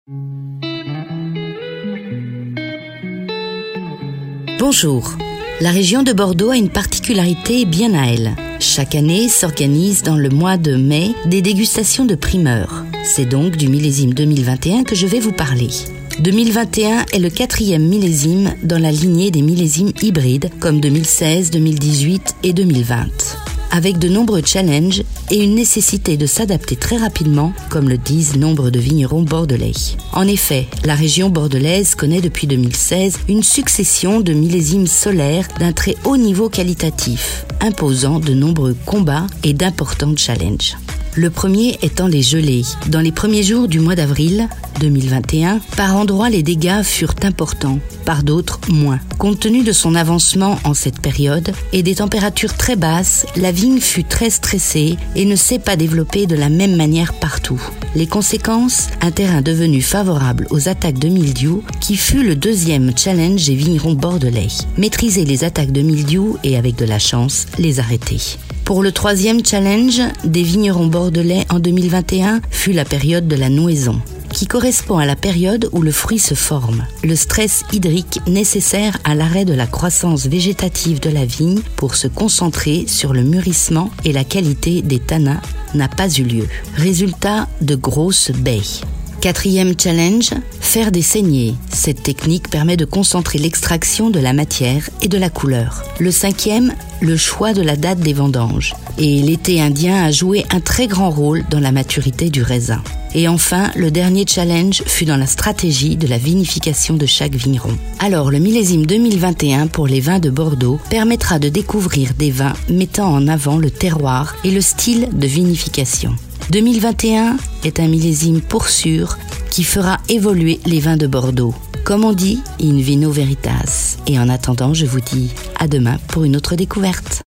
Bonjour. La région de Bordeaux a une particularité bien à elle. Chaque année s'organisent dans le mois de mai des dégustations de primeurs. C'est donc du millésime 2021 que je vais vous parler. 2021 est le 4e millésime dans la lignée des millésimes hybrides comme 2016, 2018 et 2020. Avec de nombreux challenges et une nécessité de s'adapter très rapidement, comme le disent nombre de vignerons bordelais. En effet, la région bordelaise connaît depuis 2016 une succession de millésimes solaires d'un très haut niveau qualitatif, imposant de nombreux combats et d'importants challenges. Le premier étant les gelées. Dans les premiers jours du mois d'avril 2021, par endroits les dégâts furent importants, par d'autres moins. Compte tenu de son avancement en cette période et des températures très basses, la vigne fut très stressée et ne s'est pas développée de la même manière partout. Les conséquences, un terrain devenu favorable aux attaques de mildiou qui fut le deuxième challenge des vignerons bordelais. Maîtriser les attaques de mildiou et avec de la chance, les arrêter. Pour le troisième challenge des vignerons bordelais en 2021 fut la période de la nouaison, qui correspond à la période où le fruit se forme. Le stress hydrique nécessaire à l'arrêt de la croissance végétative de la vigne pour se concentrer sur le mûrissement et la qualité des tanins n'a pas eu lieu. Résultat, de grosses baies. Quatrième challenge, faire des saignées. Cette technique permet de concentrer l'extraction de la matière et de la couleur. Le cinquième, le choix de la date des vendanges. Et l'été indien a joué un très grand rôle dans la maturité du raisin. Et enfin, le dernier challenge fut dans la stratégie de la vinification de chaque vigneron. Alors, le millésime 2021 pour les vins de Bordeaux permettra de découvrir des vins mettant en avant le terroir et le style de vinification. 2021 est un millésime pour sûr qui fera évoluer les vins de Bordeaux. Comme on dit, in vino veritas. Et en attendant, je vous dis à demain pour une autre découverte.